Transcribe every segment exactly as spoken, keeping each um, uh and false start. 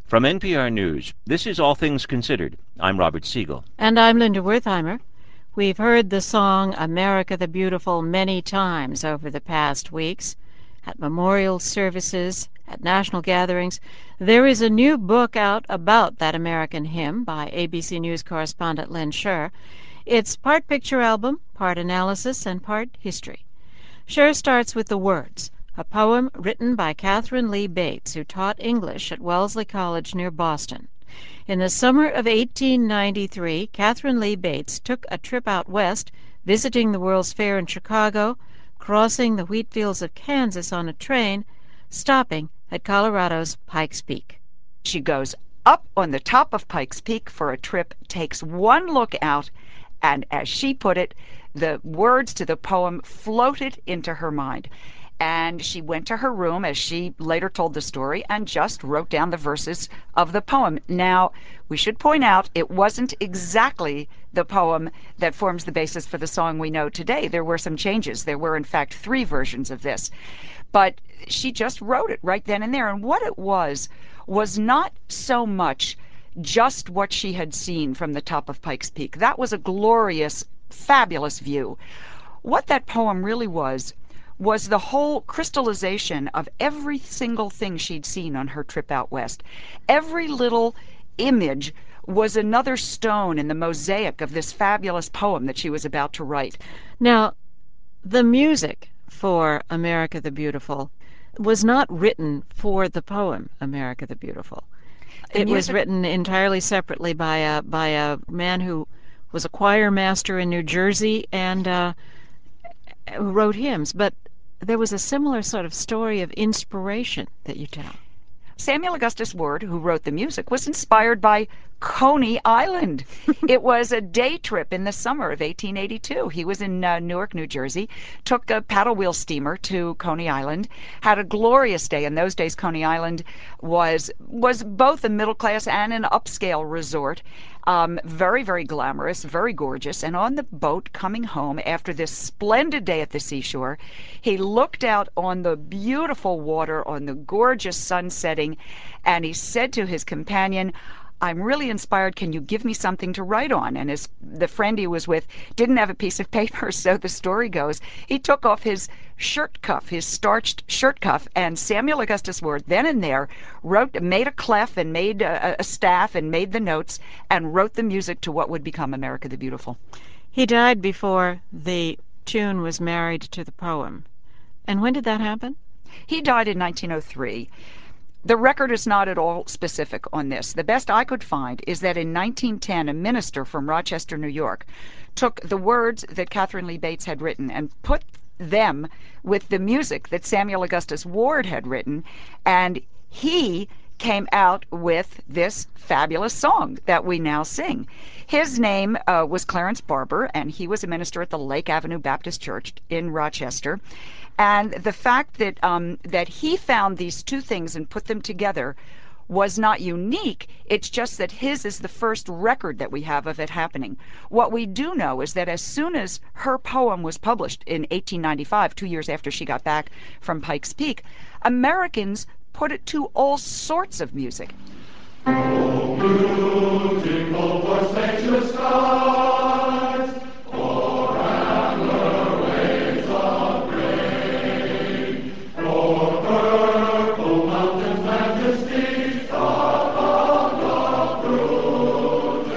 From N P R News, this is All Things Considered. I'm Robert Siegel. And I'm Linda Wertheimer. We've heard the song America the Beautiful many times over the past weeks, at memorial services, at national gatherings. There is a new book out about that American hymn by A B C News correspondent Len Scher. It's part picture album, part analysis, and part history. Scher starts with the words, a poem written by Catherine Lee Bates, who taught English at Wellesley College near Boston. In the summer of eighteen ninety-three, Catherine Lee Bates took a trip out west, visiting the World's Fair in Chicago, crossing the wheat fields of Kansas on a train, stopping at Colorado's Pikes Peak. She goes up on the top of Pikes Peak for a trip, takes one look out, and as she put it, the words to the poem floated into her mind. And she went to her room, as she later told the story, and just wrote down the verses of the poem. Now, we should point out it wasn't exactly the poem that forms the basis for the song we know today. There were some changes. There were, in fact, three versions of this. But she just wrote it right then and there. And what it was, was not so much just what she had seen from the top of Pikes Peak. That was a glorious, fabulous view. What that poem really was, was the whole crystallization of every single thing she'd seen on her trip out west. Every little image was another stone in the mosaic of this fabulous poem that she was about to write. Now, the music for America the Beautiful was not written for the poem America the Beautiful. The it music... was written entirely separately by a by a man who was a choir master in New Jersey and uh, who wrote hymns. But there was a similar sort of story of inspiration that you tell. Samuel Augustus Ward, who wrote the music, was inspired by Coney Island. It was a day trip in the summer of eighteen eighty-two. He was in uh, Newark, New Jersey, took a paddle wheel steamer to Coney Island, had a glorious day. In those days, Coney Island was was both a middle class and an upscale resort. Um, very, very glamorous, very gorgeous. And on the boat coming home after this splendid day at the seashore, he looked out on the beautiful water, on the gorgeous sun setting, and he said to his companion, I'm really inspired. Can you give me something to write on? And his the friend he was with didn't have a piece of paper, so the story goes, he took off his shirt cuff, his starched shirt cuff, and Samuel Augustus Ward, then and there, wrote, made a clef and made a, a staff and made the notes and wrote the music to what would become America the Beautiful. He died before the tune was married to the poem. And when did that happen? He died in nineteen oh three. The record is not at all specific on this. The best I could find is that in nineteen ten, a minister from Rochester, New York, took the words that Catherine Lee Bates had written and put them with the music that Samuel Augustus Ward had written, and he came out with this fabulous song that we now sing. His name uh, was Clarence Barber, and he was a minister at the Lake Avenue Baptist Church in Rochester. And the fact that um, that he found these two things and put them together was not unique. It's just that his is the first record that we have of it happening. What we do know is that as soon as her poem was published in eighteen ninety-five, two years after she got back from Pikes Peak, Americans put it to all sorts of music. Oh, beautiful for spacious skies, for antler waves of grain, for purple mountains' majesty, above the fruited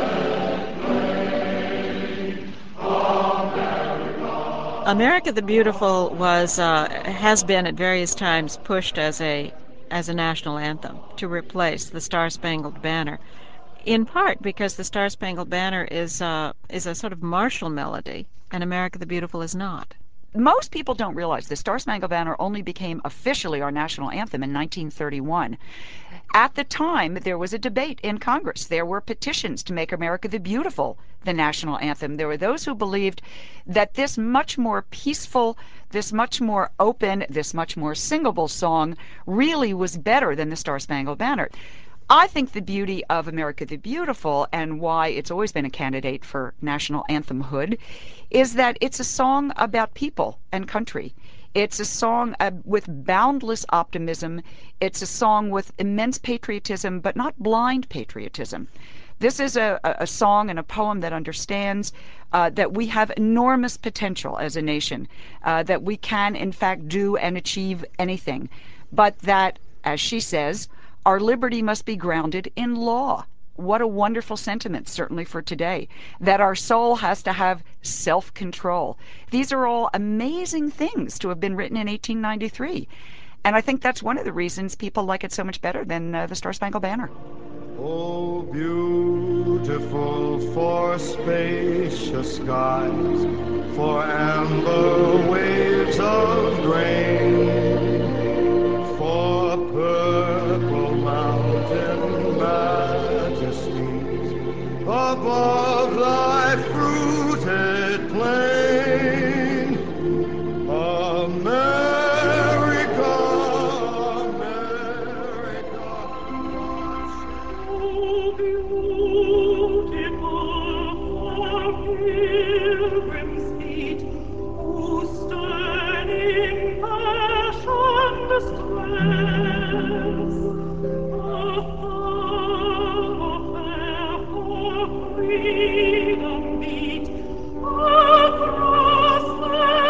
plain. America. America the Beautiful was uh, has been at various times pushed as a as a national anthem to replace the Star-Spangled Banner, in part because the Star-Spangled Banner is uh, is a sort of martial melody, and America the Beautiful is not. Most people don't realize the Star-Spangled Banner only became officially our national anthem in nineteen thirty-one. At the time, there was a debate in Congress. There were petitions to make America the Beautiful the national anthem. There were those who believed that this much more peaceful, this much more open, this much more singable song really was better than the Star-Spangled Banner. I think the beauty of America the Beautiful, and why it's always been a candidate for national anthemhood, is that it's a song about people and country. It's a song uh, with boundless optimism. It's a song with immense patriotism, but not blind patriotism. This is a, a song and a poem that understands uh, that we have enormous potential as a nation, uh, that we can, in fact, do and achieve anything, but that, as she says, our liberty must be grounded in law. What a wonderful sentiment, certainly for today, that our soul has to have self-control. These are all amazing things to have been written in eighteen ninety-three. And I think that's one of the reasons people like it so much better than uh, the Star-Spangled Banner. Oh, beautiful for spacious skies, for amber waves of grain, for purple mountain majesties above thy fruited plain. America, America. So beautiful for pilgrims' feet who stand in passion distress. A thoroughfare for freedom beat across the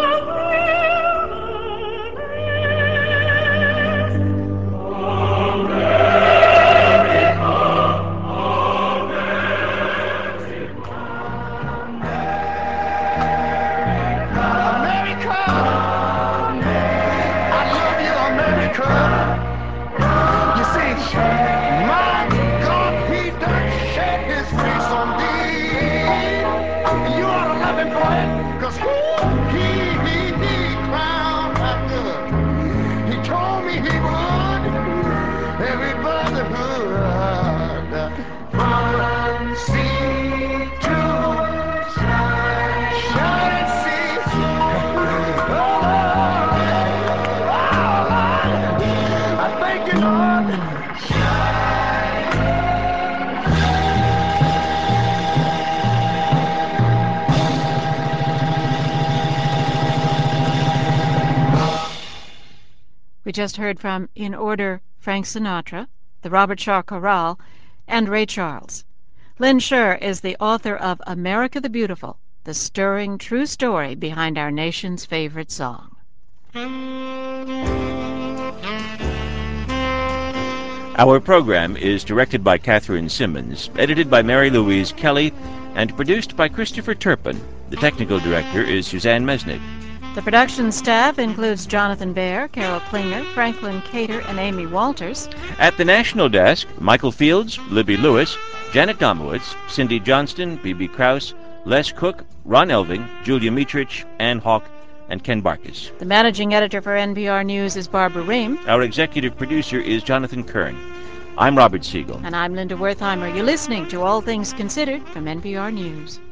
We just heard from, in order, Frank Sinatra, the Robert Shaw Chorale, and Ray Charles. Lynn Sherr is the author of America the Beautiful, the stirring true story behind our nation's favorite song. Our program is directed by Catherine Simmons, edited by Mary Louise Kelly, and produced by Christopher Turpin. The technical director is Suzanne Mesnick. The production staff includes Jonathan Baer, Carol Klinger, Franklin Cater, and Amy Walters. At the National Desk, Michael Fields, Libby Lewis, Janet Domowitz, Cindy Johnston, B B Krause, Les Cook, Ron Elving, Julia Mietrich, Ann Hawk, and Ken Barkis. The managing editor for N P R News is Barbara Ream. Our executive producer is Jonathan Kern. I'm Robert Siegel. And I'm Linda Wertheimer. You're listening to All Things Considered from N P R News.